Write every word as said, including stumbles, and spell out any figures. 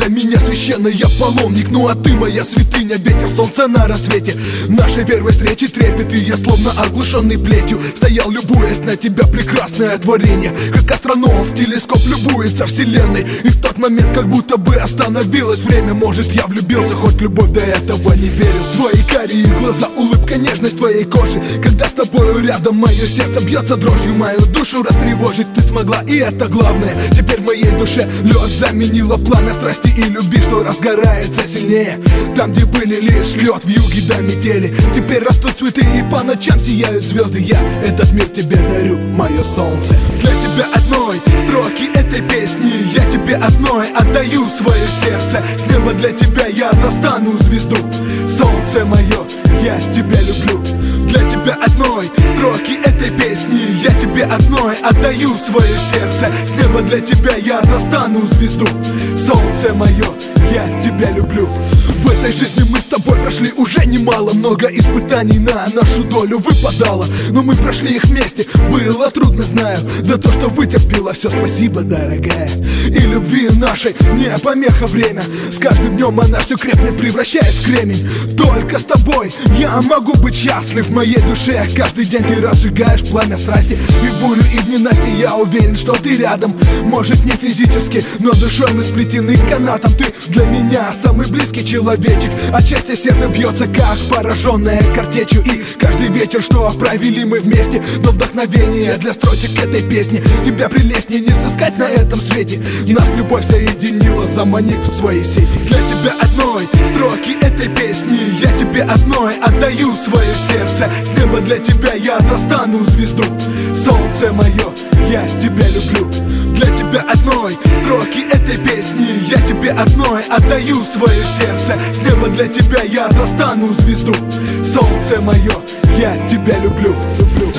для меня священный, я паломник. Ну а ты моя святыня, ветер, солнце на рассвете нашей первой встречи трепет, и я словно оглушенный плетью стоял, любуясь на тебя, прекрасное творение. Как астроном в телескоп любуется вселенной, и в тот момент как будто бы остановилось время. Может, я влюбился, хоть любовь до этого не верил. Твои карие глаза, улыбка, нежность твоей кожи, когда с тобою рядом мое сердце бьется дрожью. Мою душу растревожить ты смогла, и это главное. Теперь в моей душе лед заменила пламя страсти и любви, что разгорается сильнее. Там, где были лишь лед в юге до метели, теперь растут цветы и по ночам сияют звезды. Я этот мир тебе дарю, мое солнце. Для тебя одной строки этой песни, я тебе одной отдаю свое сердце. С неба для тебя я достану звезду. Солнце мое, я тебя люблю. Для тебя одной строки этой песни, я тебе одной отдаю свое сердце. С неба для тебя я достану звезду. Солнце мое, я тебя люблю. В этой жизни мы с тобой прошли уже немало, много испытаний на нашу долю выпадало, но мы прошли их вместе. Было трудно, знаю, за то, что вытерпела. Все спасибо, дорогая. И любви нашей не помеха время. С каждым днем она все крепнет, превращаясь в кремень. Только с тобой я могу быть счастлив. В моей душе каждый день ты разжигаешь пламя страсти. И в бурю, и в ненастье я уверен, что ты рядом. Может, не физически, но душой мы сплетены канатом. Ты для меня самый близкий человек. От счастья сердце бьется, как пораженное картечью. И каждый вечер, что провели мы вместе, до вдохновения для строчек этой песни. Тебя прелестнее не сыскать на этом свете. Нас любовь соединила, заманив в свои сети. Для тебя одной строки этой песни, я тебе одной отдаю свое сердце. С неба для тебя я достану звезду. Солнце мое, я тебя люблю. Для тебя одной строки этой песни, я тебе одной отдаю свое сердце. С неба для тебя я достану звезду. Солнце мое, я тебя люблю, люблю.